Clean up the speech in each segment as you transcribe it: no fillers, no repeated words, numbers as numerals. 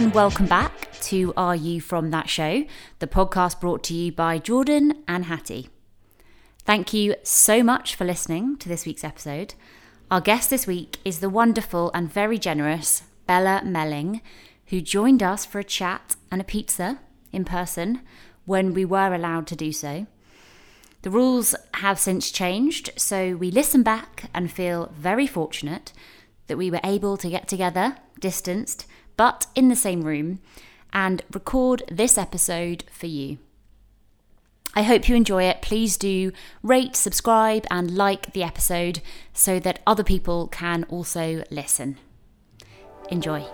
and welcome back to Are You From That Show, the podcast brought to you by Jordan and Hattie. Thank you so much for listening to this week's episode. Our guest this week is the wonderful and very generous Bella Melling, who joined us for a chat and a pizza in person when we were allowed to do so. The rules have since changed, so we listen back and feel very fortunate that we were able to get together, distanced, but in the same room, and record this episode for you. I hope you enjoy it. Please do rate, subscribe, and like the episode so that other people can also listen. Enjoy.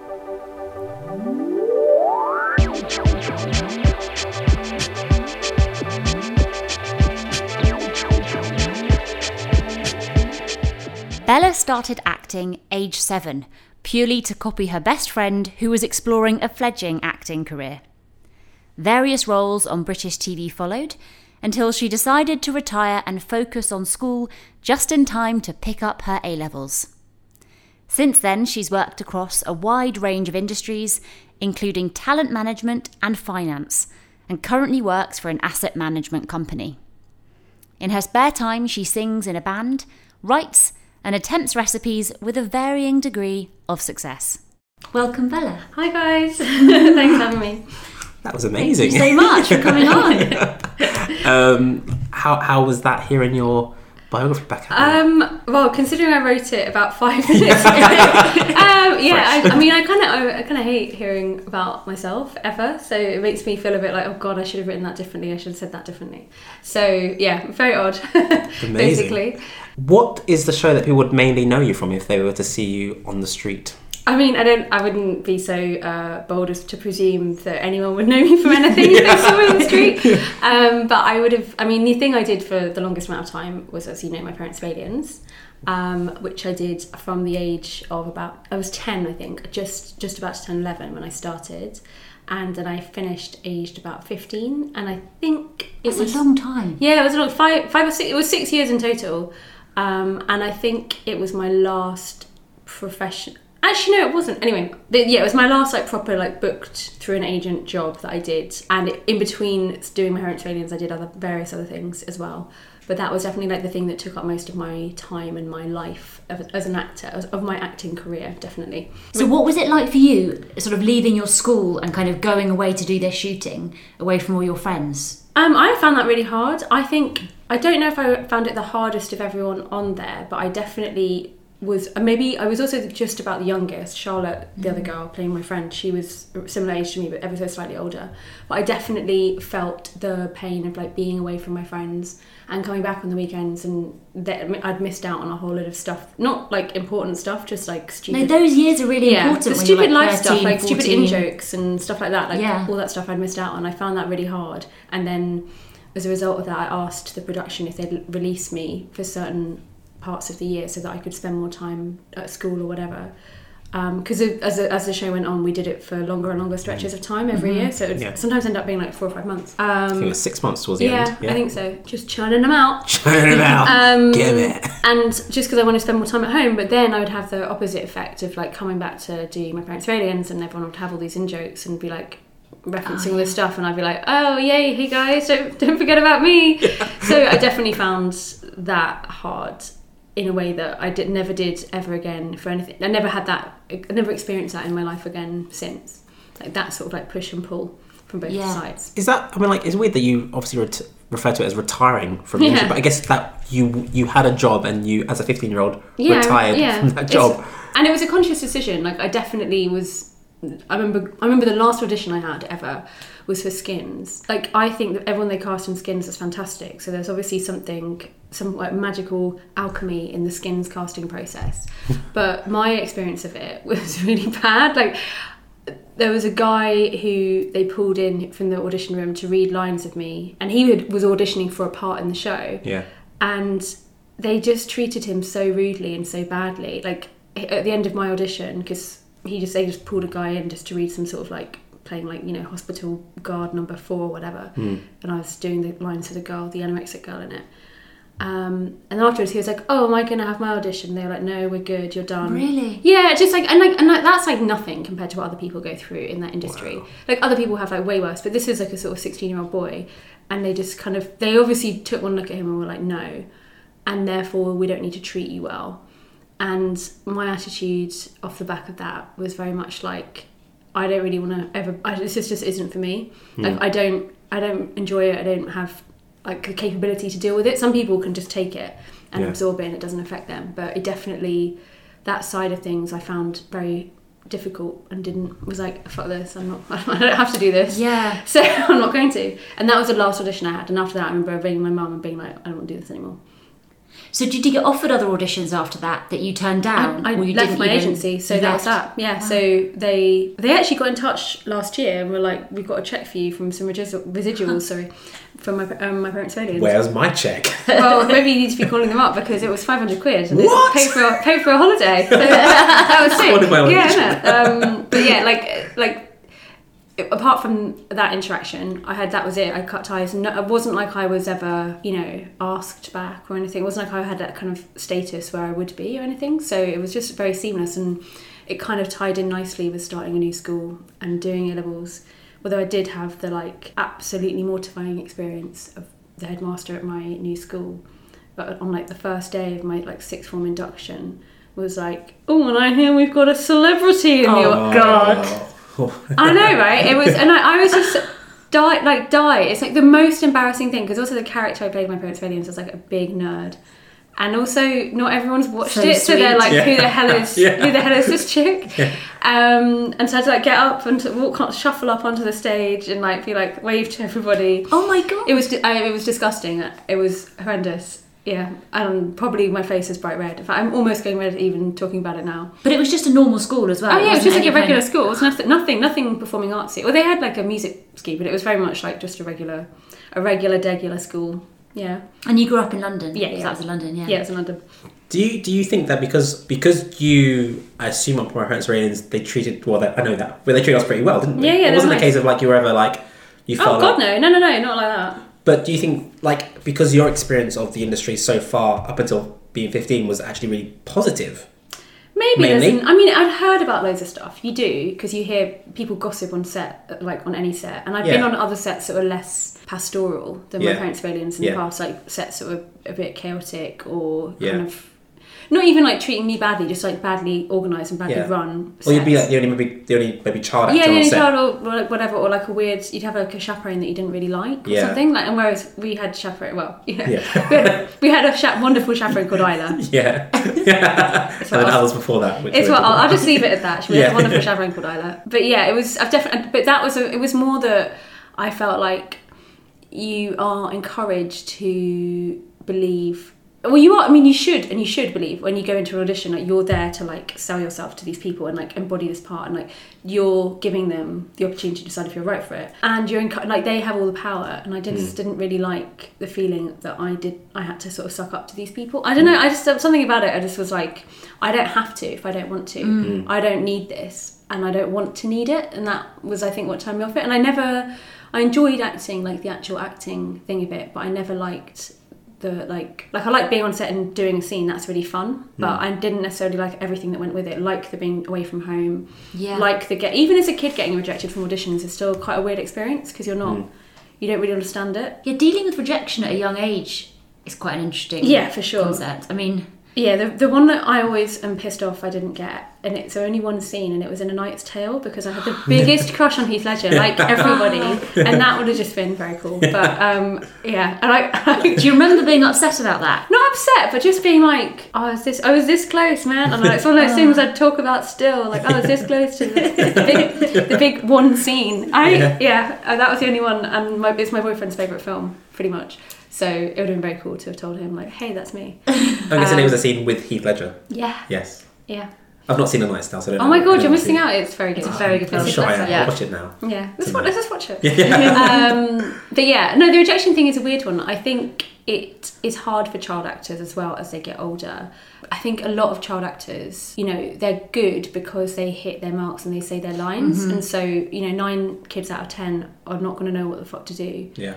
Bella started acting age 7, purely to copy her best friend who was exploring a fledgling acting career. Various roles on British TV followed until she decided to retire and focus on school just in time to pick up her A-levels. Since then, she's worked across a wide range of industries, including talent management and finance, and currently works for an asset management company. In her spare time, she sings in a band, writes, and attempts recipes with a varying degree of success. Welcome, Bella. Hi guys, thanks for having me. That was amazing. Thank you so much for coming on. How was that hearing your biography back? Well, considering I wrote it about 5 minutes ago, I kind of hate hearing about myself ever. So it makes me feel a bit like, oh God, I should have written that differently. I should have said that differently. So yeah, very odd. Amazing. Basically. What is the show that people would mainly know you from if they were to see you on the street? I mean, I wouldn't be so bold as to presume that anyone would know me from anything if they saw me on the street. But I would have, the thing I did for the longest amount of time was, as you know, My Parents' Aliens, which I did from the age of I was 10, I think, just about to turn 11 when I started. And then I finished aged about 15. And I think it was a long time. Yeah, it was a long, 5 or 6, it was 6 years in total. And I think it was my last profession. Actually, no, it wasn't. Anyway, it was my last proper booked through an agent job that I did, and in between doing My Parents' Aliens, I did various other things as well. But that was definitely the thing that took up most of my time and my life as an actor, of my acting career, definitely. So what was it like for you, sort of leaving your school and kind of going away to do this shooting, away from all your friends? I found that really hard. I don't know if I found it the hardest of everyone on there, but I definitely was. Maybe I was also just about the youngest. Charlotte, the other girl playing my friend, she was similar age to me, but ever so slightly older. But I definitely felt the pain of being away from my friends and coming back on the weekends, and I'd missed out on a whole lot of stuff. Not important stuff, just stupid. No, those years are really important. The when stupid you're life 13, stuff, 14. stupid in-jokes and stuff like that. All that stuff I'd missed out on. I found that really hard. And then as a result of that, I asked the production if they'd release me for certain parts of the year so that I could spend more time at school or whatever. Because as the show went on, we did it for longer and longer stretches of time every year, so it would sometimes end up being 4 or 5 months. I think it was 6 months towards the end. Yeah, I think so. Just churning them out. Give it. And just because I want to spend more time at home, but then I would have the opposite effect of coming back to do My Parents' Aliens, and everyone would have all these in-jokes and be referencing all this stuff, and I'd be oh yay, hey guys, don't forget about me. So I definitely found that hard in a way that I never did ever again for anything. I never experienced that in my life again since. That sort of push and pull from both sides. Is that, it's weird that you obviously refer to it as retiring from the industry, but I guess that you had a job and you, as a 15-year-old, retired from that job. And it was a conscious decision. I definitely was. I remember the last audition I had ever was for Skins. I think that everyone they cast in Skins is fantastic. So there's obviously some magical alchemy in the Skins casting process. But my experience of it was really bad. There was a guy who they pulled in from the audition room to read lines of me, and he was auditioning for a part in the show. Yeah. And they just treated him so rudely and so badly. At the end of my audition, because they just pulled a guy in just to read some sort of playing hospital guard number 4 or whatever, and I was doing the lines for the girl, the anorexic girl in it, And then afterwards he was like, oh, am I going to have my audition? They were like, no, we're good, you're done. Really? Yeah, just like, and that's like nothing compared to what other people go through in that industry. Wow. Like other people have like way worse, but this is like a sort of 16-year-old boy, and they just kind of, they obviously took one look at him and were like, no, and therefore we don't need to treat you well. And my attitude off the back of that was very much like, I don't really want to ever, this just isn't for me. Like I don't enjoy it. I don't have like the capability to deal with it. Some people can just take it and absorb it and it doesn't affect them. But it definitely, that side of things I found very difficult and was like, fuck this, I don't have to do this. Yeah. So I'm not going to. And that was the last audition I had. And after that I remember ringing my mum and being like, I don't want to do this anymore. So did you get offered other auditions after that you turned down? I left my agency, so that was that. Yeah, wow. So they actually got in touch last year and were like, we've got a check for you from some residuals, from my parents' failures. Where's my check? Well, maybe you need to be calling them up because it was 500 quid. And what? Paid for a holiday. So that was sick. Yeah, but yeah, like apart from that interaction, that was it. I cut ties. No, it wasn't like I was ever, asked back or anything. It wasn't like I had that kind of status where I would be or anything. So it was just very seamless, and it kind of tied in nicely with starting a new school and doing A-levels. Although I did have the like absolutely mortifying experience of the headmaster at my new school, but on like the first day of my like sixth form induction was like, oh, and I hear we've got a celebrity in your God. I know, right? It was, and I was just die. It's like the most embarrassing thing, because also the character I played in My Parents' Failures was like a big nerd, and also not everyone's watched it, so they're like, who the hell is this chick? Yeah. And so I had to like get up and shuffle up onto the stage and like be like wave to everybody. Oh my God! It was disgusting. It was horrendous. Yeah, and probably my face is bright red. In fact, I'm almost going red even talking about it now. But it was just a normal school as well. Oh yeah, it was just like a regular school. It was nothing performing artsy. Well, they had like a music scheme, but it was very much like just a regular degular school. Yeah. And you grew up in London? Yeah. That was in London, yeah. Yeah, it was in London. Do you think that because you, I assume on My Parents' Failures, they treated, well, I know that, but they treated us pretty well, didn't they? Yeah. It wasn't a case of like you were ever like, you felt oh God, no, not like that. But do you think, like, because your experience of the industry so far, up until being 15, was actually really positive? Maybe. I've heard about loads of stuff. You do, because you hear people gossip on set, like on any set. And I've been on other sets that were less pastoral than My Parents' Failures in the past, like sets that were a bit chaotic or kind of... Not even like treating me badly, just like badly organised and badly run. Or you'd be like the only maybe child actor the only on set. child or like whatever, or like you'd have like a chaperone that you didn't really like or something. Like, and whereas we had chaperone, we had a wonderful chaperone called Isla. Yeah. And then others before that. I'll just leave it at that. We had a wonderful chaperone called Isla. But yeah, it was. It was more that I felt like you are encouraged to believe. Well, you are. I mean, you should believe when you go into an audition, like you're there to like sell yourself to these people and like embody this part, and like you're giving them the opportunity to decide if you're right for it, and you're like they have all the power. And I just didn't really like the feeling that I had to sort of suck up to these people. I don't know. I just something about it. I just was like, I don't have to if I don't want to. I don't need this, and I don't want to need it. And that was, I think, what turned me off it. And I enjoyed acting, like the actual acting thing of it, but I never liked the like I like being on set and doing a scene. That's really fun, but I didn't necessarily like everything that went with it, like the being away from home, like even as a kid getting rejected from auditions is still quite a weird experience because you don't really understand it. Dealing with rejection at a young age is quite an interesting for sure concept. I mean, the one that I always am pissed off I didn't get, and it's only one scene, and it was in A Knight's Tale because I had the biggest crush on Heath Ledger, like everybody, and that would have just been very cool. But and do you remember being upset about that? Not upset, but just being like, I was this close, man. And it's one of those things I'd talk about still, like I was this close to the big one scene. That was the only one, and it's my boyfriend's favourite film, pretty much. So it would have been very cool to have told him, like, hey, that's me. I'm guessing it was a scene with Heath Ledger. Yeah. Yes. Yeah. I've not seen A Knight's Tale, so I don't know. Oh my God, you're missing out. It's very good. It's a very good film. I'm sure I am. I'll watch it now. Yeah. Let's just watch it. Yeah. But yeah, no, the rejection thing is a weird one. I think it is hard for child actors as well as they get older. I think a lot of child actors, they're good because they hit their marks and they say their lines. And so, 9 kids out of 10 are not going to know what the fuck to do. Yeah.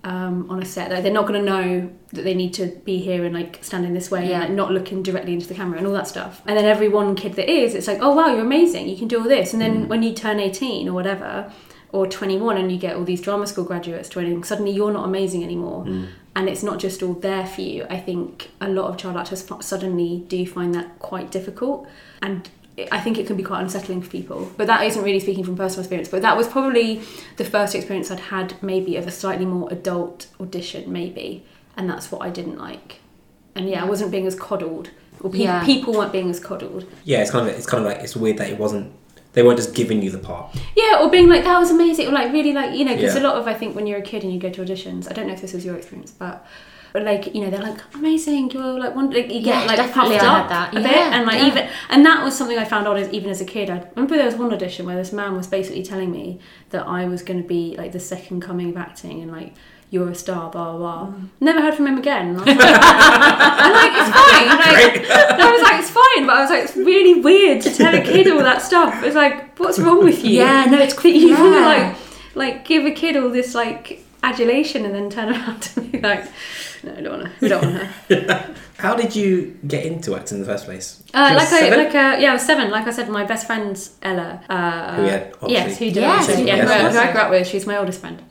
on a set. Like, they're not going to know that they need to be here and like standing this way and like not looking directly into the camera and all that stuff. And then every one kid that is, it's like, oh wow, you're amazing, you can do all this. And then when you turn 18 or whatever, or 21, and you get all these drama school graduates joining, suddenly you're not amazing anymore. And it's not just all there for you. I think a lot of child actors suddenly do find that quite difficult, and I think it can be quite unsettling for people. But that isn't really speaking from personal experience, but that was probably the first experience I'd had maybe of a slightly more adult audition, maybe, and that's what I didn't like. And I wasn't being as coddled, or people weren't being as coddled. Yeah, it's kind of like, it's weird that they weren't just giving you the part. Yeah, or being like, that was amazing, or like really like, you know, because a lot of, I think when you're a kid and you go to auditions, I don't know if this was your experience, but like, you know, they're like, amazing, you're like, you get like definitely puffed I up had that. a bit, and like even, and that was something I found odd even as a kid. I remember there was one audition where this man was basically telling me that I was going to be like the second coming of acting, and like, you're a star, blah, blah, blah. Never heard from him again. And I was like, it's fine. Like, I was like, it's fine. But I was like, it's really weird to tell a kid all that stuff. It's like, what's wrong with you? Yeah, no, it's that you want to like give a kid all this like adulation and then turn around to me like, no, we don't want her. How did you get into acting in the first place? I was 7. Like I said, my best friend's Ella. Who we had, obviously. Who I grew up with. She's my oldest friend.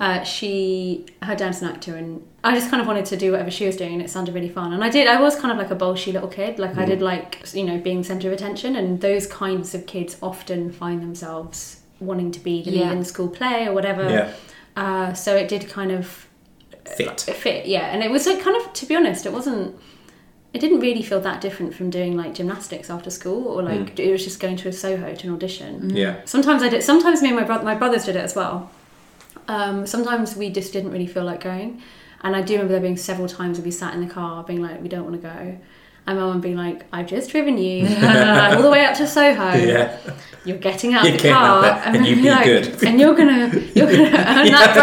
Her dad's an actor, and I just kind of wanted to do whatever she was doing, and it sounded really fun. And I was kind of like a bolshy little kid. Like I did like, you know, being the centre of attention, and those kinds of kids often find themselves wanting to be the lead in the school play or whatever. Yeah. So it did kind of fit, yeah. And it was like kind of, to be honest, it didn't really feel that different from doing like gymnastics after school, or like it was just going to a Soho to an audition. Yeah. Sometimes I did. Sometimes me and my brothers did it as well. Sometimes we just didn't really feel like going, and I do remember there being several times we'd be sat in the car being like, we don't want to go, and my mum being like, I've just driven you all the way up to Soho. Yeah. You're getting out of the car, and you be like, good, and you're gonna earn that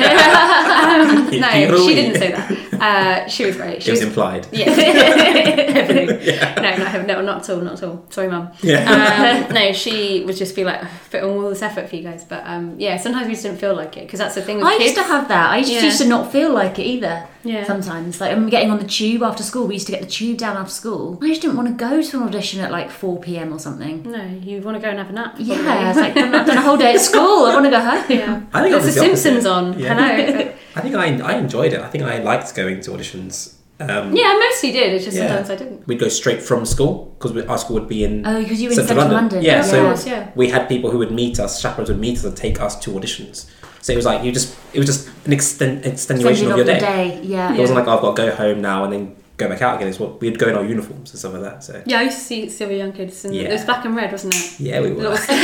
bread. No, she didn't say that. She was great. It was implied. Yeah. Everything. No, not at all. Sorry, Mum. Yeah. No, she would just be like, put on all this effort for you guys. But sometimes we just didn't feel like it, because that's the thing with kids. I used to have that. I used to not feel like it either. Yeah. Sometimes, like I'm getting on the tube after school. We used to get the tube down after school. I just didn't want to go to an audition at like 4 p.m. or something. No, you want to go and have a nap. Probably. Yeah, it's like I've done a whole day at school. I want to go home. Yeah. I think there's The Simpsons on. Yeah. Hello. I think I enjoyed it. I think I liked going to auditions. I mostly did. It's just sometimes I didn't. We'd go straight from school, because our school would be in. Oh, because you were in Central London. Yeah, so we had people who would meet us, chaperones would meet us and take us to auditions. So it was like it was just an extenuation of your day. Yeah. It wasn't like, I've got to go home now and then go back out again. It's what we'd go in our uniforms and stuff like that. So yeah, I used to see Silver Young Kids, and it was black and red, wasn't it? Yeah, we were.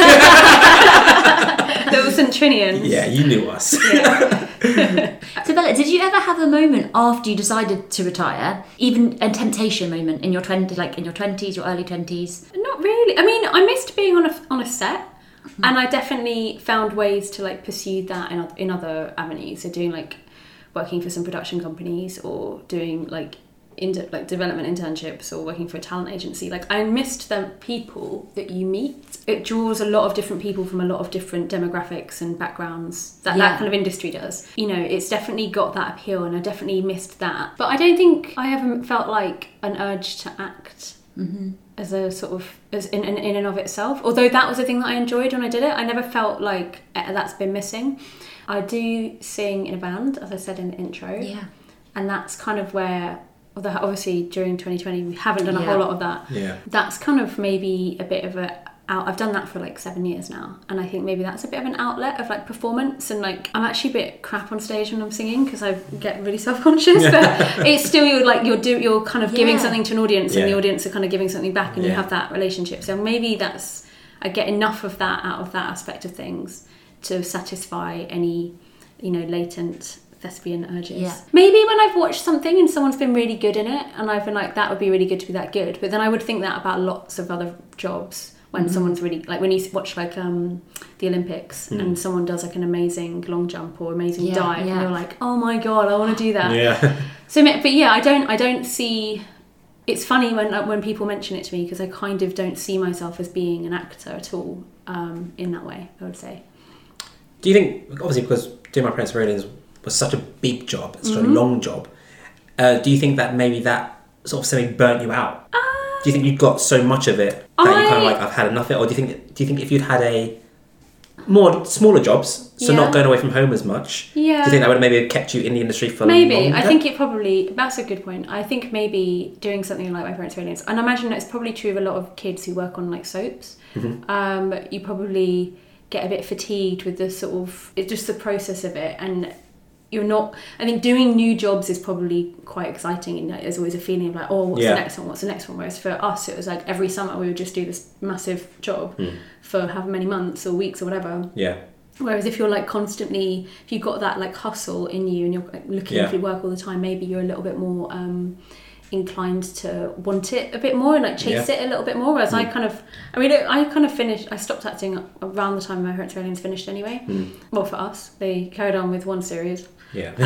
Little Centrinians. Yeah, you knew us. Yeah. So Bella, did you ever have a moment after you decided to retire, even a temptation moment in your 20s, your early 20s? Not really. I mean, I missed being on a set. And I definitely found ways to like pursue that in other avenues. So doing like working for some production companies, or doing like development internships, or working for a talent agency. Like I missed the people that you meet. It draws a lot of different people from a lot of different demographics and backgrounds that kind of industry does. You know, it's definitely got that appeal, and I definitely missed that. But I don't think I ever felt like an urge to act. As a sort of in and of itself, although that was the thing that I enjoyed when I did it. I never felt like that's been missing. I do sing in a band, as I said in the intro, and that's kind of where, although obviously during 2020 we haven't done a whole lot of that. That's kind of maybe a bit of I've done that for like 7 years now, and I think maybe that's a bit of an outlet of like performance. And like I'm actually a bit crap on stage when I'm singing, because I get really self-conscious, but it's still you're kind of giving something to an audience, and the audience are kind of giving something back, and you have that relationship. So maybe I get enough of that out of that aspect of things to satisfy any, you know, latent thespian urges. Maybe when I've watched something and someone's been really good in it, and I've been like, that would be really good to be that good, but then I would think that about lots of other jobs. When someone's really, like when you watch like the Olympics and someone does like an amazing long jump or amazing dive, and you're like, oh my god, I want to do that. So, but I don't see. It's funny when people mention it to me, because I kind of don't see myself as being an actor at all in that way, I would say. Do you think, obviously, because doing My Parents' Weddings was such a big job, such a long job. Do you think that maybe that sort of semi burnt you out? Do you think you got so much of it that you kind of like, I've had enough of it? Or do you think if you'd had a smaller jobs, so not going away from home as much, do you think that would have maybe kept you in the industry for longer? I think it probably, that's a good point. I think maybe doing something like My Parents' Aliens, and I imagine it's probably true of a lot of kids who work on like soaps, you probably get a bit fatigued with the sort of, it's just the process of it, and you're not, I think doing new jobs is probably quite exciting, and there's always a feeling of like, oh, what's the next one, whereas for us it was like every summer we would just do this massive job for however many months or weeks or whatever. Whereas if you're like constantly, if you've got that like hustle in you and you're like, looking for work all the time, maybe you're a little bit more inclined to want it a bit more and like chase it a little bit more. Whereas I stopped acting around the time My Parents' Aliens finished anyway. Well, for us, they carried on with one series. But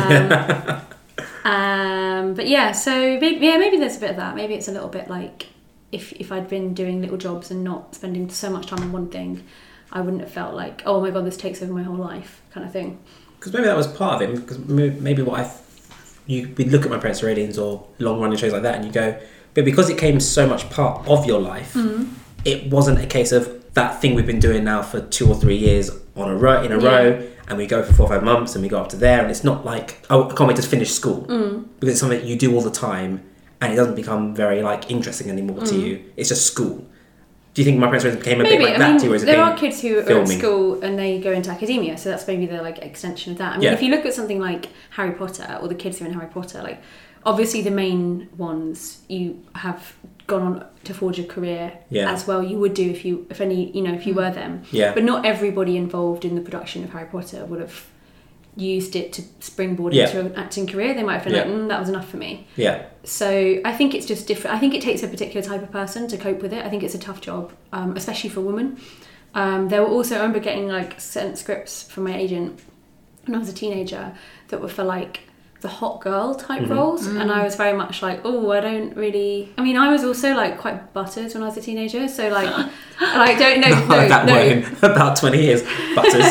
yeah, so maybe there's a bit of that. Maybe it's a little bit like if I'd been doing little jobs and not spending so much time on one thing, I wouldn't have felt like, oh my god, this takes over my whole life kind of thing. Because maybe that was part of it. Because maybe we'd look at My Parents' Aliens or long running shows like that and you go, but because it came so much part of your life, it wasn't a case of that thing we've been doing now for 2 or 3 years in a row, and we go for 4 or 5 months and we go up to there, and it's not like, oh, I can't wait to finish school, because it's something you do all the time and it doesn't become very like interesting anymore to you. It's just school. Do you think My Parents' Aliens became a bit like that to you? There are kids who are at school and they go into academia, so that's maybe the like extension of that. I mean, if you look at something like Harry Potter, or the kids who are in Harry Potter, like obviously the main ones you have gone on to forge a career as well. You would do if you were them. But not everybody involved in the production of Harry Potter would have used it to springboard into an acting career. They might have been like, that was enough for me. So I think it's just different. I think it takes a particular type of person to cope with it. I think it's a tough job, especially for women. There were also, I remember getting like sent scripts from my agent when I was a teenager that were for like the hot girl type roles, and I was very much like, oh, I don't really. I mean, I was also like quite butters when I was a teenager, so like, I don't know. About 20 years, butters.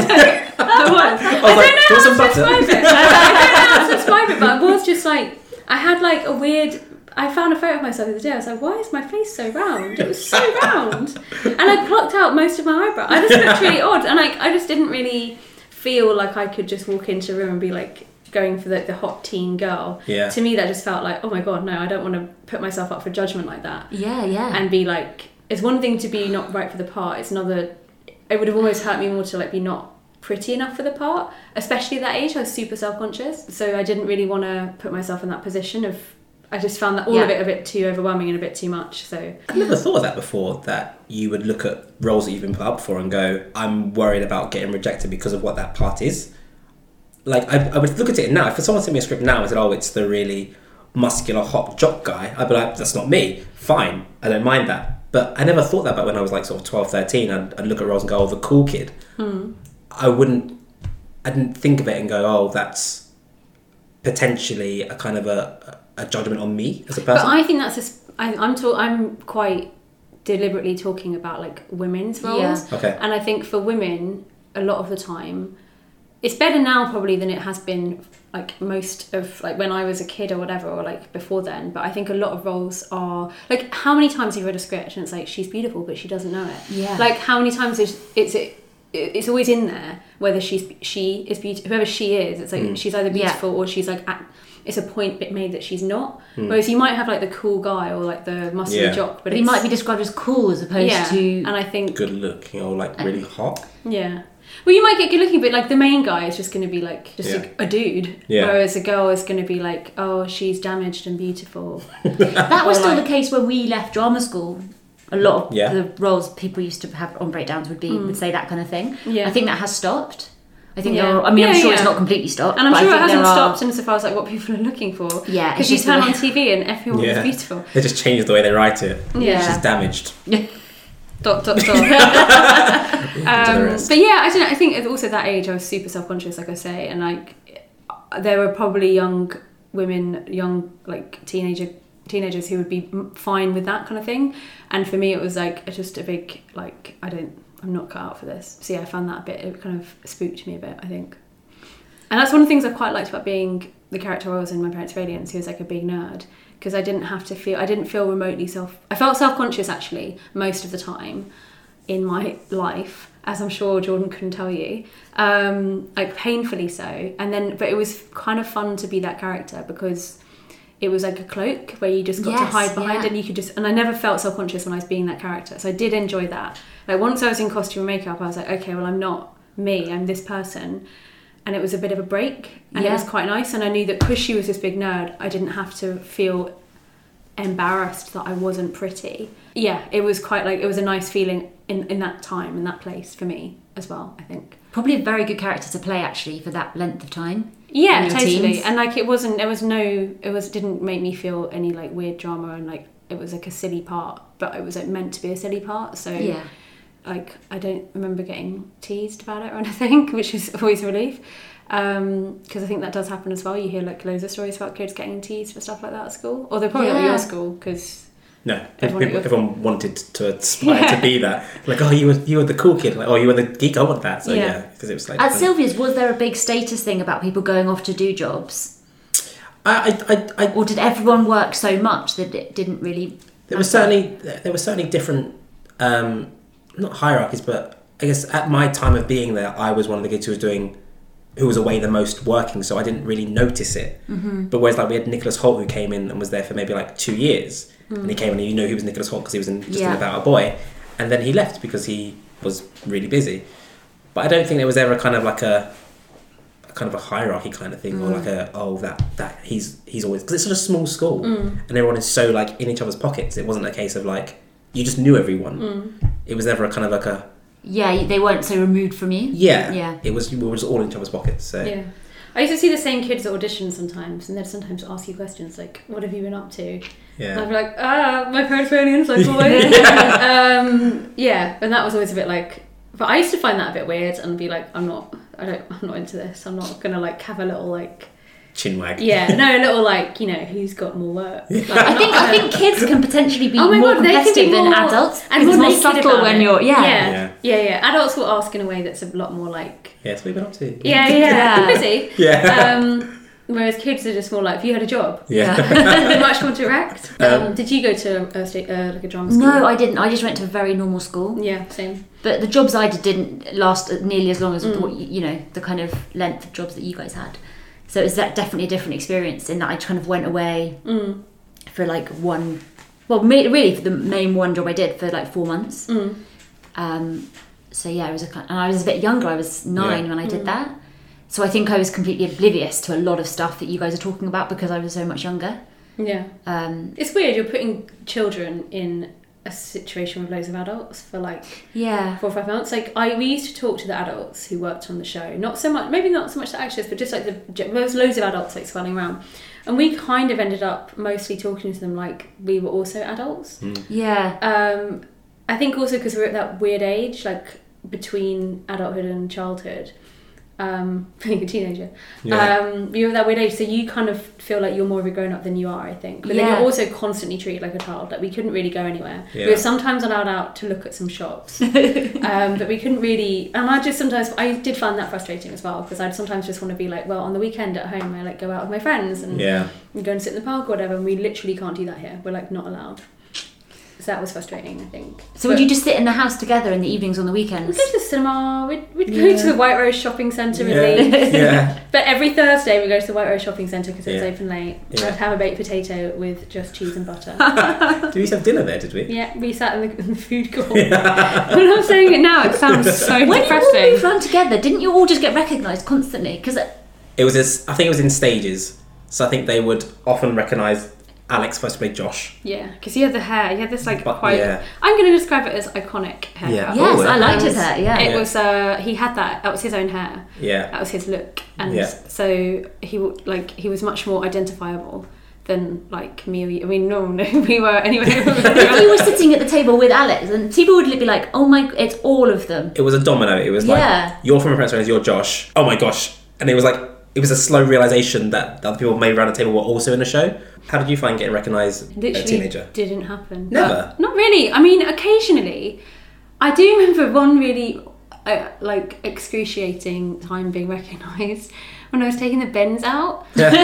I don't know how to describe it, but I was just like, I had like a weird. I found a photo of myself the other day. I was like, why is my face so round? It was so round, and I plucked out most of my eyebrow. I just looked really odd, and I just didn't really feel like I could just walk into a room and be like going for the hot teen girl. To me that just felt like, oh my god, no, I don't want to put myself up for judgment like that. And be like, it's one thing to be not right for the part, it's another, it would have almost hurt me more to like be not pretty enough for the part, especially at that age. I was super self-conscious, so I didn't really want to put myself in that position of, I just found that all of it a bit too overwhelming and a bit too much. So I've never thought of that before, that you would look at roles that you've been put up for and go, I'm worried about getting rejected because of what that part is. Like, I would look at it now. If someone sent me a script now and said, oh, it's the really muscular, hot jock guy, I'd be like, that's not me. Fine, I don't mind that. But I never thought that about when I was like sort of 12, 13. I'd look at roles and go, oh, the cool kid. I didn't think of it and go, oh, that's potentially a kind of a judgment on me as a person. But I think that's I'm quite deliberately talking about like women's roles. Okay. And I think for women, a lot of the time, it's better now probably than it has been like most of like when I was a kid or whatever, or like before then. But I think a lot of roles are like, how many times have you read a script and it's like, she's beautiful but she doesn't know it. Like how many times it's always in there whether she is beautiful, whoever she is, it's like she's either beautiful or she's like it's a point made that she's not. Whereas you might have like the cool guy or like the muscular jock, but he might be described as cool as opposed to, and I think good looking or like really hot. Well, you might get good looking, but like the main guy is just going to be like just a dude, whereas a girl is going to be like, oh, she's damaged and beautiful. That was still the case when we left drama school. A lot of the roles people used to have on breakdowns would say that kind of thing. I think that has stopped. I think I'm sure it's not completely stopped, and I'm sure it hasn't stopped insofar as like what people are looking for. Because you turn on TV and everyone is beautiful. They just changed the way they write it. She's damaged. Dot. But yeah, I don't know. I think also that age I was super self-conscious, like I say, and like there were probably young women, like teenagers who would be fine with that kind of thing, and for me it was like just a big like I'm not cut out for this. So yeah, I found that it kind of spooked me a bit, I think. And that's one of the things I quite liked about being the character I was in My Parents Were Aliens, who was like a big nerd, because I didn't feel remotely I felt self-conscious actually most of the time in my life, as I'm sure Jordan couldn't tell you, like painfully so. But it was kind of fun to be that character because it was like a cloak where you just got to hide behind, and you could and I never felt self-conscious when I was being that character. So I did enjoy that. Like once I was in costume and makeup, I was like, okay, well, I'm not me, I'm this person. And it was a bit of a break, and it was quite nice. And I knew that because she was this big nerd, I didn't have to feel embarrassed that I wasn't pretty. Yeah, it was quite like, it was a nice feeling in that time, in that place for me as well, I think. Probably a very good character to play actually for that length of time. Yeah, totally. Teens. And like didn't make me feel any like weird drama, and like it was like a silly part, but it was like meant to be a silly part. So yeah, like I don't remember getting teased about it or anything, which is always a relief. Because I think that does happen as well. You hear like loads of stories about kids getting teased for stuff like that at school, or they're probably not at your school because. No, everyone wanted to aspire to be that. Like, oh, you were the cool kid. Like, oh, you were the geek. I want that. So yeah, because it was like. At Sylvia's, was there a big status thing about people going off to do jobs? Or did everyone work so much that it didn't really? There were certainly different, not hierarchies, but I guess at my time of being there, I was one of the kids who was away the most working, so I didn't really notice it. Mm-hmm. But whereas like we had Nicholas Hoult who came in and was there for maybe like 2 years. And he came in and he was Nicholas Hoult because he was in About a Boy, and then he left because he was really busy. But I don't think there was ever kind of like a kind of a hierarchy kind of thing, or like that he's always, because it's such a small school and everyone is so like in each other's pockets. It wasn't a case of like you just knew everyone. It was never a kind of like a they weren't so removed from you. It was, we were just all in each other's pockets. So yeah. I used to see the same kids at auditions sometimes, and they'd sometimes ask you questions like, what have you been up to? Yeah. And I'd be like, My Parents Were Aliens, like always. And that was always a bit like, but I used to find that a bit weird and be like, I'm not into this. I'm not gonna like have a little like chinwag. Yeah, no, a little like, who's got more work. Like, I think kids can potentially be more competitive than adults, and more it's more subtle when you're yeah. Adults will ask in a way that's a lot more like, yes, we've been up to. Yeah. Busy. Yeah. Whereas kids are just more like, have you had a job? Yeah. Much more direct. Did you go to like a drama school? No, I didn't. I just went to a very normal school. Yeah, same. But the jobs I did didn't last nearly as long as what, the kind of length of jobs that you guys had. So it was definitely a different experience in that I kind of went away for like really for the main one job I did for like 4 months. So yeah, it was and I was a bit younger. I was 9 when I did that. So I think I was completely oblivious to a lot of stuff that you guys are talking about because I was so much younger. Yeah. It's weird. You're putting children in a situation with loads of adults for like 4 or 5 months. Like we used to talk to the adults who worked on the show. Maybe not so much the actors, but just like there was loads of adults like swirling around. And we kind of ended up mostly talking to them like we were also adults. Yeah. I think also because we're at that weird age, like between adulthood and childhood. Being a teenager, you're at that weird age, so you kind of feel like you're more of a grown-up than you are, I think. But then you're also constantly treated like a child. Like we couldn't really go anywhere. We were sometimes allowed out to look at some shops, but we couldn't really. And I did find that frustrating as well, because I'd sometimes just want to be like, well, on the weekend at home, I like go out with my friends and go and sit in the park or whatever. And we literally can't do that here. We're like not allowed. So that was frustrating, I think. So would you just sit in the house together in the evenings on the weekends? We'd go to the cinema, we'd go to the White Rose Shopping Centre with Leeds. But every Thursday we go to the White Rose Shopping Centre because it's open late. I'd have a baked potato with just cheese and butter. Did we have dinner there, did we? Yeah, we sat in the food court. When I'm saying it now, it sounds so depressing. When you all moved around together, didn't you all just get recognised constantly? Because I think it was in stages. So I think they would often recognise Alex first played Josh. Yeah, because he had the hair. He had this I'm going to describe it as iconic haircut. Yeah. Yes, I liked his hair. Yeah, it was. He had that. That was his own hair. Yeah, that was his look, and so he was much more identifiable than like me or you. I mean, no, we were anyway. If you were sitting at the table with Alex, and people would be like, "Oh my, it's all of them." It was a domino. It was like you're from a Prince, you're Josh. Oh my gosh, and it was like. It was a slow realisation that the other people maybe around the table were also in the show. How did you find getting recognised as a teenager? Didn't happen. Never? Not really. I mean, occasionally. I do remember one really excruciating time being recognised when I was taking the bins out,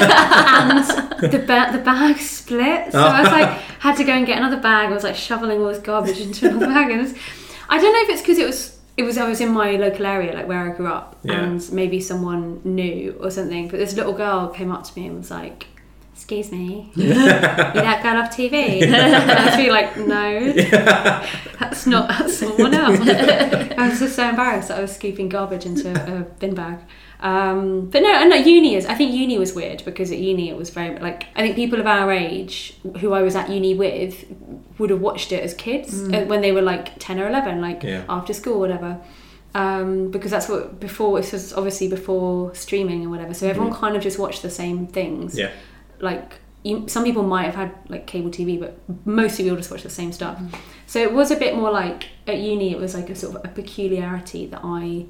and the bag split. So I was like, had to go and get another bag. I was like shoveling all this garbage into another bag. And I don't know if it's because I was in my local area, like where I grew up, and maybe someone knew or something. But this little girl came up to me and was like, "Excuse me, you that girl off TV?" And I was really like, "No, that's someone else." I was just so embarrassed that I was scooping garbage into a bin bag. But no, and I think uni was weird because at uni it was very like, I think people of our age who I was at uni with would have watched it as kids when they were like 10 or 11, like after school or whatever. Because that's what this was obviously before streaming and whatever, so everyone kind of just watched the same things. Like some people might have had like cable TV, but mostly we all just watched the same stuff. So it was a bit more like at uni it was like a sort of a peculiarity that I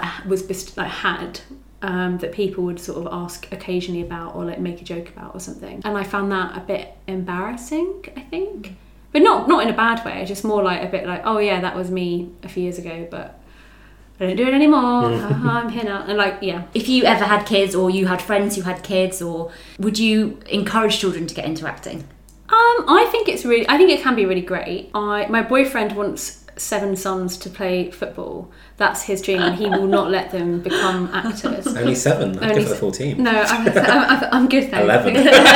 had that people would sort of ask occasionally about or like make a joke about or something, and I found that a bit embarrassing, I think, but not in a bad way, just more like a bit like, oh yeah, that was me a few years ago, but I don't do it anymore. I'm here now. And like, yeah. If you ever had kids or you had friends who had kids, or would you encourage children to get into acting? I think it can be really great. My boyfriend wants 7 sons to play football. That's his dream, and he will not let them become actors. Only 7? I'd go for the full team. No, I'm good though. 11.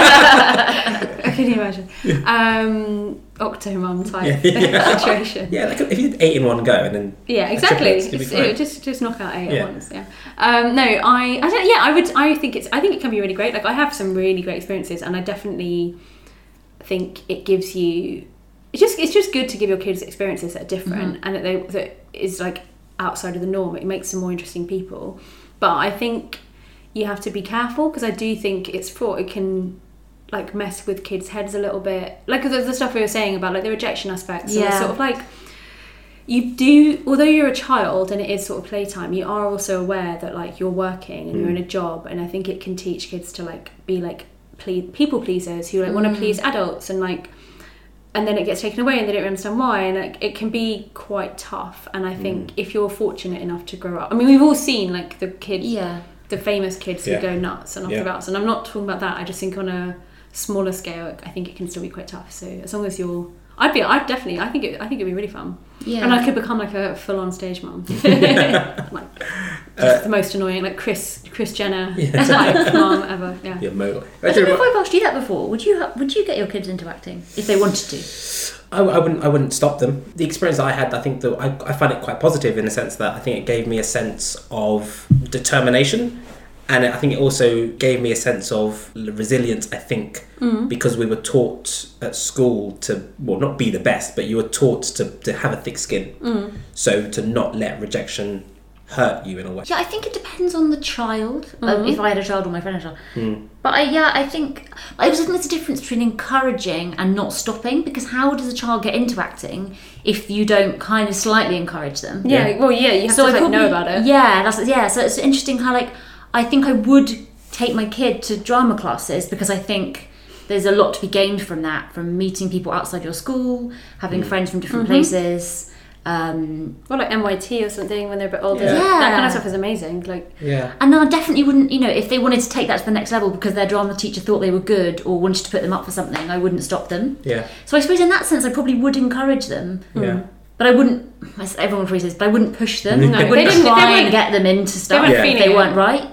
Can you imagine? Octomom type situation. Yeah, like if you did 8 in one go and then exactly. Just knock out 8 at once. Yeah. No, I don't. Yeah, I think it can be really great. Like I have some really great experiences, and I definitely think it gives you. It's just good to give your kids experiences that are different and that is like outside of the norm. It makes them more interesting people. But I think you have to be careful, because I do think it can like mess with kids' heads a little bit. Like the stuff we were saying about like the rejection aspects. And sort of like you do, although you're a child and it is sort of playtime, you are also aware that like you're working and you're in a job, and I think it can teach kids to like be like people pleasers who like want to please adults, and like, and then it gets taken away and they don't understand why, and like, it can be quite tough. And I think if you're fortunate enough to grow up, I mean, we've all seen like the kids, the famous kids who go nuts and off the routes, and I'm not talking about that. I just think on a smaller scale, I think it can still be quite tough. So as long as you're, I think it'd be really fun. Yeah. And I could become like a full-on stage mum. Like just the most annoying, like Kris Jenner type mum ever. Yeah. Yeah, I don't know if I've asked you that before. Would you get your kids into acting if they wanted to? I wouldn't stop them. The experience that I had, I think that I find it quite positive in the sense that I think it gave me a sense of determination. And I think it also gave me a sense of resilience, I think, because we were taught at school to, well, not be the best, but you were taught to have a thick skin. So to not let rejection hurt you in a way. Yeah, I think it depends on the child, if I had a child or my friend had a child. But I think there's a difference between encouraging and not stopping, because how does a child get into acting if you don't kind of slightly encourage them? You have to know about it. So it's interesting how like, I think I would take my kid to drama classes, because I think there's a lot to be gained from that, from meeting people outside your school, having friends from different places. Or like NYT or something when they're a bit older. That kind of stuff is amazing. Like, and then I definitely wouldn't, if they wanted to take that to the next level because their drama teacher thought they were good or wanted to put them up for something, I wouldn't stop them. So I suppose in that sense I probably would encourage them. But I wouldn't, everyone probably says, but I wouldn't push them. I wouldn't try and get them into stuff if they weren't right.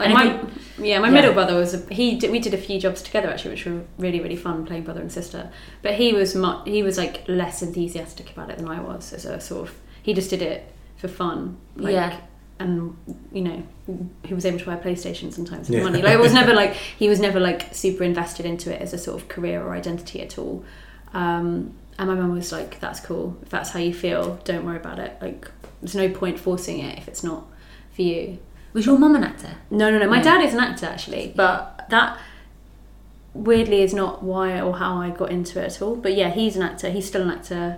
My middle brother we did a few jobs together actually, which were really, really fun, playing brother and sister. But he was like less enthusiastic about it than I was. As a sort of, he just did it for fun. And he was able to buy a PlayStation sometimes for money. Like it was never like, he was never like super invested into it as a sort of career or identity at all. And my mum was like, that's cool. If that's how you feel, don't worry about it. Like, there's no point forcing it if it's not for you. Was your mum an actor? No. My dad is an actor, actually. But that, weirdly, is not why or how I got into it at all. But yeah, he's an actor. He's still an actor.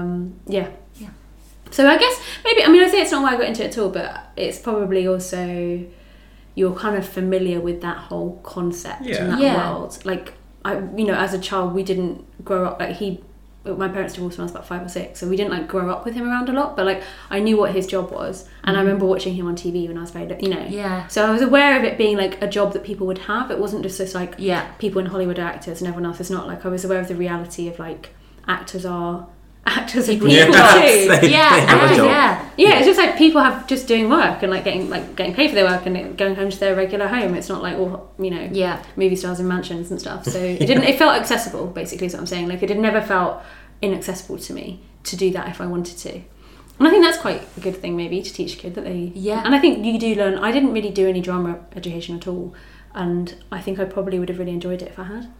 So I guess, maybe, I mean, I say it's not why I got into it at all, but it's probably also, you're kind of familiar with that whole concept and that world. Like, as a child, we didn't grow up, like, my parents divorced when I was about 5 or 6, so we didn't like grow up with him around a lot, but like I knew what his job was, and I remember watching him on TV when I was very, Yeah. so I was aware of it being like a job that people would have. It wasn't just this like Yeah. people in Hollywood are actors and everyone else is not. Like I was aware of the reality of like actors are people Yeah. too. They have a job. Yeah, it's just like people have just doing work and like getting paid for their work and going home to their regular home. It's not like all Yeah. movie stars in mansions and stuff. So it felt accessible, basically is what I'm saying. Like it never felt inaccessible to me to do that if I wanted to. And I think that's quite a good thing maybe to teach a kid that they... Yeah. And I think you do learn... I didn't really do any drama education at all. And I think I probably would have really enjoyed it if I had.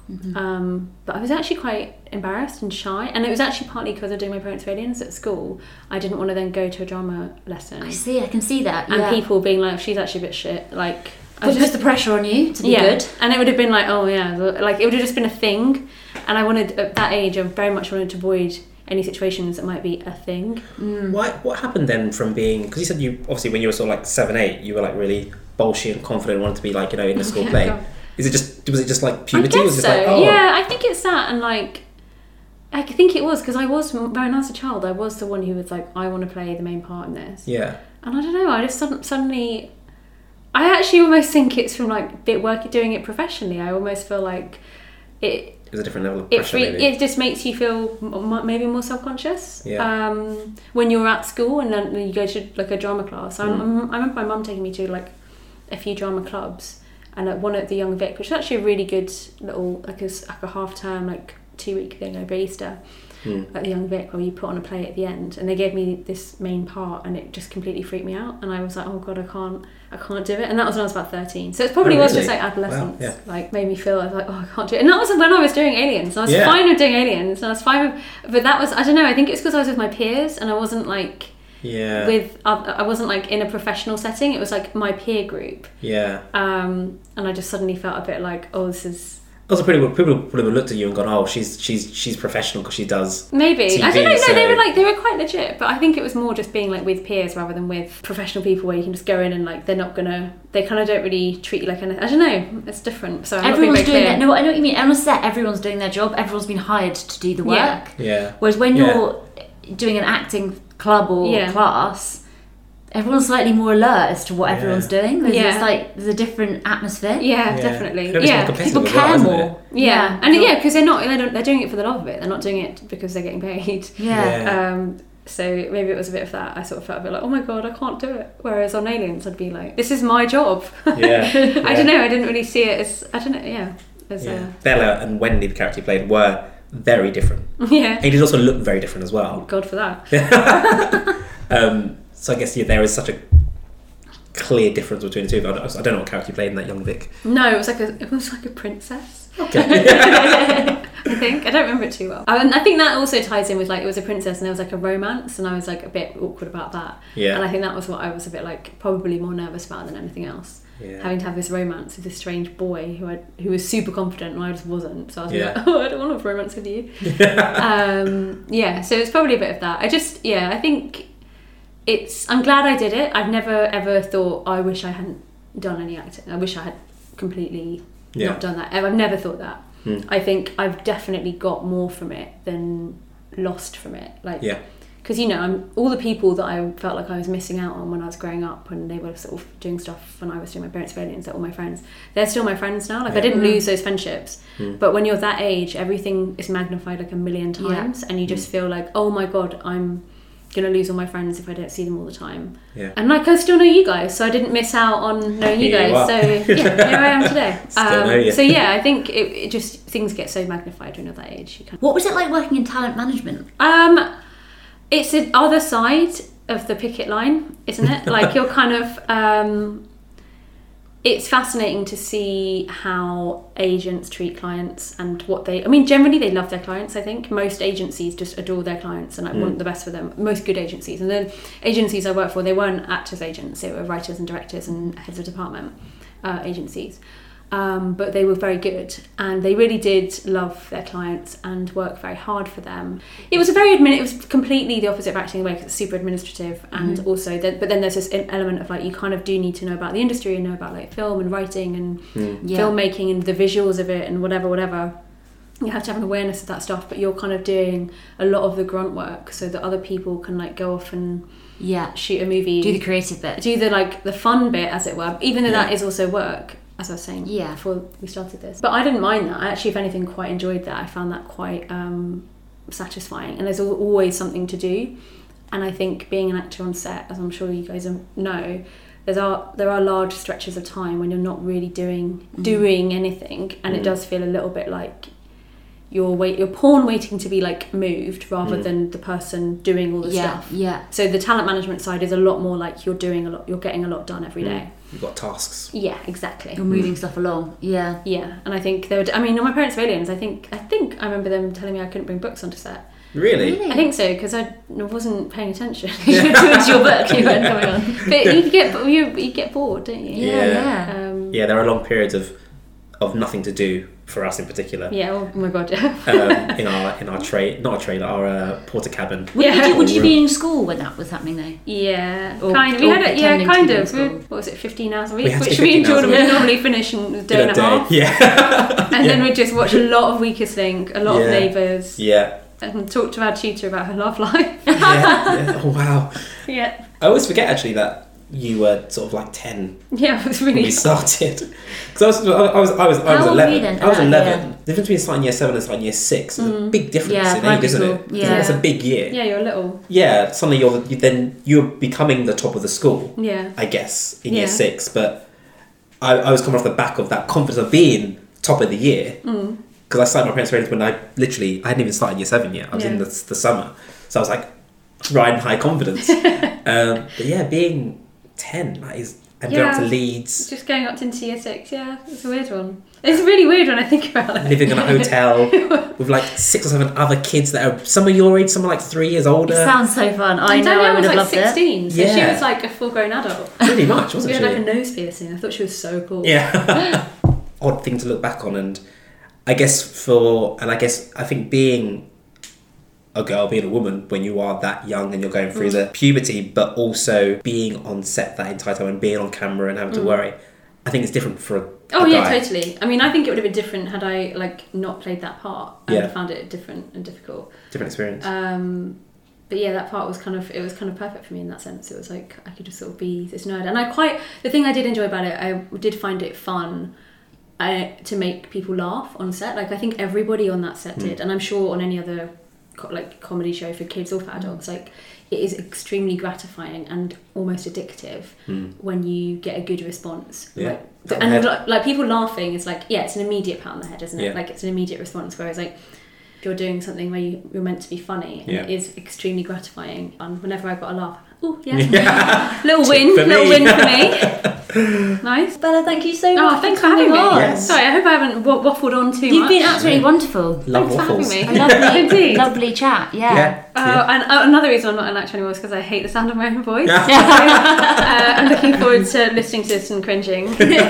But I was actually quite embarrassed and shy. And it was actually partly because of doing my parents' aliens at school. I didn't want to then go to a drama lesson. I can see that. And yeah. people being like, she's actually a bit shit. Like... Puts the pressure on you to be good. And it would have been like, oh yeah, like it would have just been a thing. And I wanted, at that age, I very much wanted to avoid any situations that might be a thing. What happened then from being, because you said you obviously when you were sort of like 7, 8 you were like really bolshy and confident, wanted to be like in a school play. God. Was it just like puberty? I guess was it so. like, Yeah, I think it's that, and like I think it was because I was when I was a child, I was the one who was like, I want to play the main part in this. Yeah. And I don't know, I just suddenly I actually almost think it's from like doing it professionally. I almost feel like it was a different level of pressure. It just makes you feel maybe more self-conscious. Yeah. When you're at school and then you go to like a drama class. I remember my mum taking me to like a few drama clubs, and like one at the Young Vic, which is actually a really good little like a half-term like 2-week thing over Easter. At the Young Vic, where you put on a play at the end, and they gave me this main part, and it just completely freaked me out, and I was like, oh god, I can't do it. And that was when I was about 13, so it probably was just like adolescence. Wow, yeah. Like made me feel I was like, oh, I can't do it. And that was when I was doing Aliens, and I was fine with doing Aliens, and I was fine with, but that was, I don't know, I think it's because I was with my peers and I wasn't like I wasn't like in a professional setting. It was like my peer group, and I just suddenly felt a bit like, oh, this is... Also, people would have looked at you and gone, "Oh, she's professional because she does." Maybe TV, I don't know. No, so... they were quite legit, but I think it was more just being like with peers rather than with professional people, where you can just go in and like they kind of don't really treat you like anything. I don't know. It's different. So everyone's doing it. No, I know what you mean. On a set, everyone's doing their job. Everyone's been hired to do the work. Yeah. Whereas when you're doing an acting club or class, everyone's slightly more alert as to what everyone's doing. There's a different atmosphere. Yeah, definitely. People care more. Yeah, and because they're doing it for the love of it. They're not doing it because they're getting paid. So maybe it was a bit of that. I sort of felt a bit like, oh my god, I can't do it. Whereas on Aliens, I'd be like, this is my job. I don't know. I didn't really see it as, I don't know. Bella and Wendy, the character you played, were very different. Yeah. And he did also look very different as well. God for that. So I guess there is such a clear difference between the two. I don't know what character you played in that Young Vic. No, it was like a princess. Okay. I think I don't remember it too well. And I think that also ties in with like it was a princess and there was like a romance, and I was like a bit awkward about that. Yeah. And I think that was what I was a bit like probably more nervous about than anything else. Yeah. Having to have this romance with this strange boy who was super confident and I just wasn't. So I was like, oh, I don't want to have romance with you. So it's probably a bit of that. I think I'm glad I did it. I've never ever thought, I wish I hadn't done any acting. I wish I had completely not done that. I've never thought that. I think I've definitely got more from it than lost from it. Because all the people that I felt like I was missing out on when I was growing up, and they were sort of doing stuff when I was doing my parents' aliens, they're all my friends. They're still my friends now. I didn't lose those friendships, but when you're that age, everything is magnified like a million times, and you just feel like, oh my god, I'm gonna lose all my friends if I don't see them all the time. And I still know you guys, so I didn't miss out on knowing you guys. So here I am today. Still know you. So I think it just, things get so magnified when you're that age. What was it like working in talent management? It's the other side of the picket line, isn't it? Like you're kind of it's fascinating to see how agents treat clients and what generally they love their clients. I think most agencies just adore their clients and want the best for them. Most good agencies. And then agencies I worked for, they weren't actors agents, they were writers and directors and heads of department agencies. But they were very good, and they really did love their clients and work very hard for them. It was it was completely the opposite of acting in a way, because it's super administrative, and also but then there's this element of like, you kind of do need to know about the industry and know about like film and writing and filmmaking and the visuals of it and whatever. you have to have an awareness of that stuff, but you're kind of doing a lot of the grunt work so that other people can like go off and shoot a movie, do the creative bit, do the fun bit, as it were, even though that is also work, as I was saying before we started this. But I didn't mind that. I actually, if anything, quite enjoyed that. I found that quite satisfying, and there's always something to do. And I think being an actor on set, as I'm sure you guys know, there are large stretches of time when you're not really doing anything, and it does feel a little bit like you're pawn waiting to be like moved rather than the person doing all the stuff. Yeah. So the talent management side is a lot more like you're doing a lot, you're getting a lot done every day. You've got tasks. Yeah, exactly. You're moving stuff along. Yeah. Yeah, and I think on My Parents of Aliens, I think I remember them telling me I couldn't bring books onto set. Really? I think so, because I wasn't paying attention. It's your book you weren't coming on. But you get bored, don't you? Yeah. Yeah, there are long periods of nothing to do for us in particular. Yeah. Oh my god. Yeah. In our trailer, our porter cabin. Would you be in school when that was happening though? Yeah, Or- kind of. or We had it. Yeah, pretending kind to be in of. school. What was it? 15 hours a We week, had to which do me and 15 hours Jordan a would week. normally finish in a day In and a a half. day. Yeah. And then we'd just watch a lot of Weakest Link, a lot of Neighbours, Yeah. and talk to our tutor about her love life. Yeah. Oh wow. Yeah. I always forget actually that you were sort of like 10 Yeah, it was when really. we started. Because I was How old were 11. you then? I was 11. Yeah. The difference between starting year 7 and starting year 6 is a big difference Yeah, in primary age, isn't it? school. Yeah. That's a big year. Yeah, you're little. Yeah, suddenly you're becoming the top of the school. Yeah. I guess in year 6, but I was coming off the back of that confidence of being top of the year because I started My Parents of Aliens when I hadn't even started year 7 yet. I was in the summer, so I was like riding high confidence. But yeah, being 10, that is, and going up to Leeds, Just going up into year 6, yeah, it's a weird one. It's a really weird when I think about it. living in a hotel with like 6 or 7 other kids that are some are your age, some are like 3 years older. It sounds so fun. I And know I Danielle would was have like loved 16, so she Yeah. was like a full-grown adult. Pretty much, wasn't We she? had like a nose piercing. I thought she was so cool. Yeah. Odd thing to look back on, and I think being a girl, being a woman, when you are that young and you're going through the puberty, but also being on set that entire time and being on camera and having to worry, I think it's different for a Oh a yeah, guy. totally. I mean, I think it would have been different had I like not played that part. I would have found it different and difficult. Different experience. But yeah, that part was kind of perfect for me in that sense. It was like I could just sort of be this nerd, and the thing I did enjoy about it, I did find it fun to make people laugh on set. Like I think everybody on that set did, and I'm sure on any other comedy show for kids or for adults, like it is extremely gratifying and almost addictive when you get a good response. Yeah. Like people laughing is like, yeah, it's an immediate pat on the head, isn't it? Yeah. Like it's an immediate response. Whereas like if you're doing something where you're meant to be funny, and it is extremely gratifying. And whenever I got a laugh, oh yeah, little win for me. Nice. Bella, thank you so much. Oh, thanks for having me. Yes. Sorry, I hope I haven't waffled on too much. You've been absolutely wonderful. Love Thanks for waffles. having me. Lovely, Indeed. lovely chat. Yeah. And another reason I'm not an actor anymore is because I hate the sound of my own voice. So, I'm looking forward to listening to this and cringing.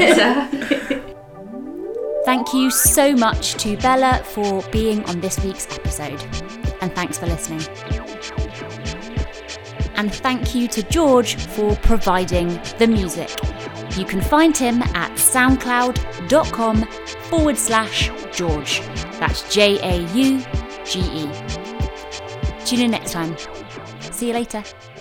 Thank you so much to Bella for being on this week's episode. And thanks for listening. And thank you to George for providing the music. You can find him at soundcloud.com/George. That's JAUGE. Tune in next time. See you later.